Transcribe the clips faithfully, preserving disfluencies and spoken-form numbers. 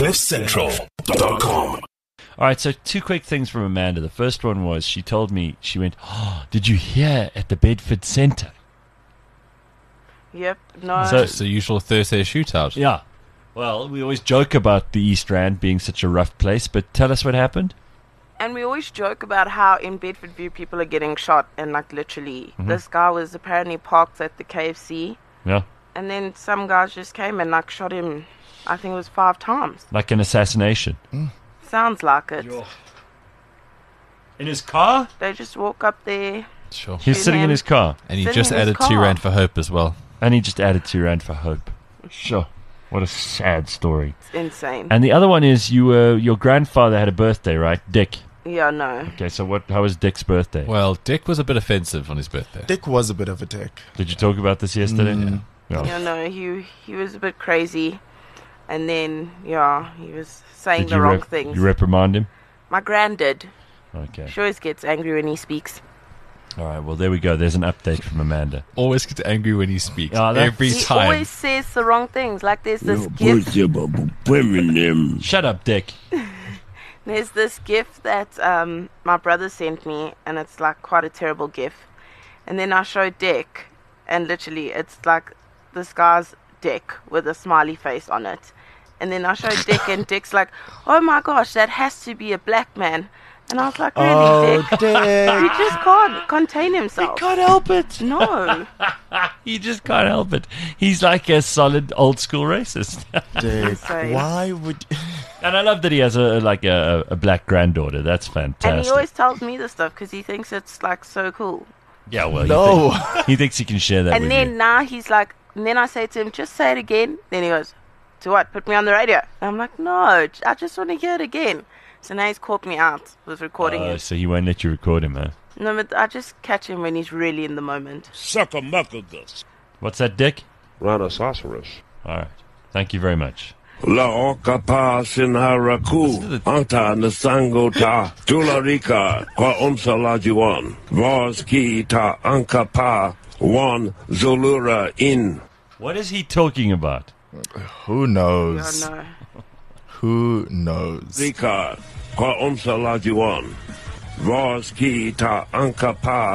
cliff central dot com. All right, so two quick things from Amanda. The first one was she told me, she went, oh, did you hear at the Bedford Centre? Yep, no. So- It's the usual Thursday shootout. Yeah. Well, we always joke about the East Rand being such a rough place, but tell us what happened. And we always joke about how in Bedfordview people are getting shot, and like literally, Mhm. this guy was apparently parked at the K F C, Yeah. and then some guys just came and like shot him. I think it was five times. Like an assassination. Sounds like it. In his car? They just walk up there. Sure. He's shoot sitting in him. his car. And he Sitting just in his added two car. rand for hope as well. And he just added two rand for hope. Sure. What a sad story. It's insane. And the other one is you were your grandfather had a birthday, right? Dick. Yeah, no. Okay, so what? How was Dick's birthday? Well, Dick was a bit offensive on his birthday. Dick was a bit of a dick. Did you talk about this yesterday? Mm. Yeah. Yeah, no. He he was a bit crazy, and then yeah, he was saying Did the you wrong rep- things. You reprimand him? My gran did. Okay. She always gets angry when he speaks. All right. Well, there we go. There's an update from Amanda. Always gets angry when he speaks. Oh, that's- Every He time. always says the wrong things. Like there's this No, gift. Shut up, Dick. There's this gift that um, my brother sent me, and it's like quite a terrible gift. And then I show Dick, and literally it's like this guy's dick with a smiley face on it. And then I show Dick, and Dick's like, "Oh my gosh, that has to be a black man." And I was like, "Really, Oh, Dick? Dick. He just can't contain himself." Can't help it. No. He just can't help it. He's like a solid old school racist. Dick, Insane. why would... And I love that he has a like a, a black granddaughter. That's fantastic. And he always tells me this stuff because he thinks it's like so cool. yeah, well, No. he, think- he thinks he can share that And with then you. now he's like, and then I say to him, "Just say it again." Then he goes, "To what? Put me on the radio." And I'm like, "No, j- I just want to hear it again." So now he's caught me out with recording Oh, it. so he won't let you record him, huh? No, but I just catch him when he's really in the moment. Suck a muck of this. What's that, Dick? Rhinoceros. All right. Thank you very much. La oka pa sinharaku, anta nasango ta, tularika, kwa umsa lajuan, vars ki ta anka pa, wan zolura in. What is he talking about? Who Yeah, knows? no. Who knows? Rika, kwa umsa lajuan, vars ki ta anka pa,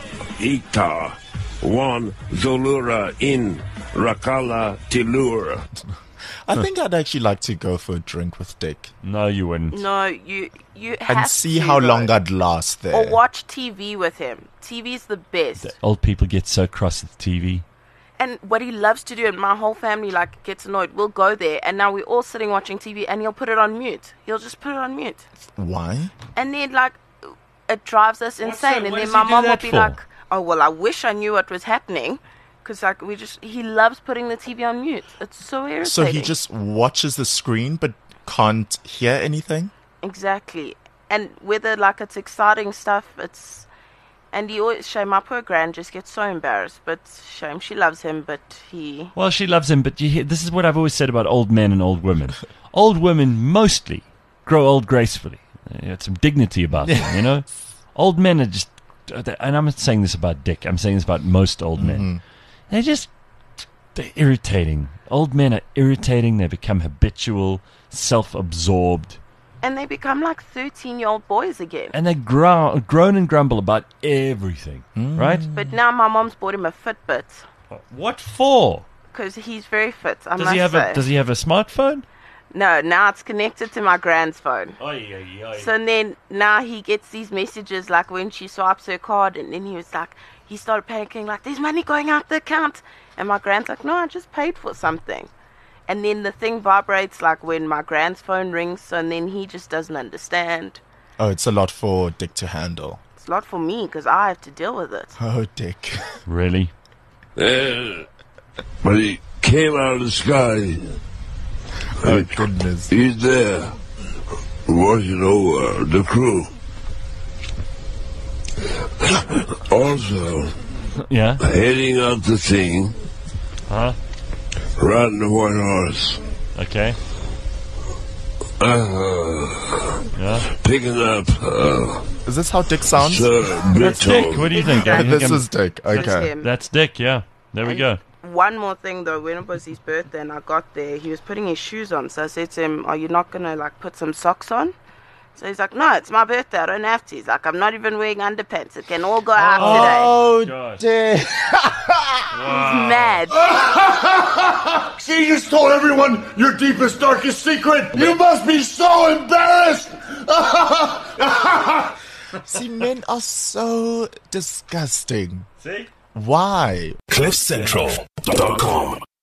ita, wan zolura in, rakala tilur. I think I'd actually like to go for a drink with Dick No, you wouldn't. No, you you have and see to how go. long I'd last there. Or watch T V with him. T V's the best. The old people get so cross at the T V. And what he loves to do, and my whole family like gets annoyed. We'll go there, and now we're all sitting watching T V, and he'll put it on mute. He'll just put it on mute, Why? and then like it drives us insane. that- And what then does my he do mom will that be for? like, "Oh well, I wish I knew what was happening," because like we just he loves putting the T V on mute. It's so irritating. So he just watches the screen but can't hear anything? exactly, and whether like it's exciting stuff, it's. And he always, shame, my poor gran just gets so embarrassed. But shame, she loves him, but he... Well, she loves him, but you hear, this is what I've always said about old men and old women. Old women mostly grow old gracefully. They have some dignity about them, you know? Old men are just... And I'm not saying this about Dick. I'm saying this about most old men. They're just... They're irritating. Old men are irritating. They become habitual, self-absorbed. And they become like thirteen-year-old boys again. And they grow, groan and grumble about everything, right? But now my mom's bought him a Fitbit. What for? Because he's very fit, I Does must he have say. a Does he have a smartphone? No, now it's connected to my gran's phone. Oy, oy, oy. So then now he gets these messages like when she swipes her card, and then he was like, he started panicking like, "There's money going out the account." And my gran's like, "No, I just paid for something." And then the thing vibrates like when my gran's phone rings, so and then he just doesn't understand. Oh, it's a lot for Dick to handle. It's not for me because I have to deal with it. Oh, Dick. Really? Uh, but he came out of the sky. Oh, goodness. He's there, watching over the crew. Also, Yeah. heading out the thing, Huh? riding the white horse, Okay. uh, Yeah. picking up uh, Is this how Dick sounds? Sir That's Dick. Britton. What do you think? I think This I'm- is Dick. That's Okay. him. That's Dick. Yeah. There we And go. one more thing though, when it was his birthday and I got there, he was putting his shoes on. So I said to him, are you not going to like put some socks on? So he's like, no, it's my birthday, I don't have to. He's like, I'm not even wearing underpants, it can all go out Oh, Gosh. dear. today. He's mad. See, you just told everyone your deepest, darkest secret. You must be so embarrassed. See, men are so disgusting. See? Why? Cliff Central dot com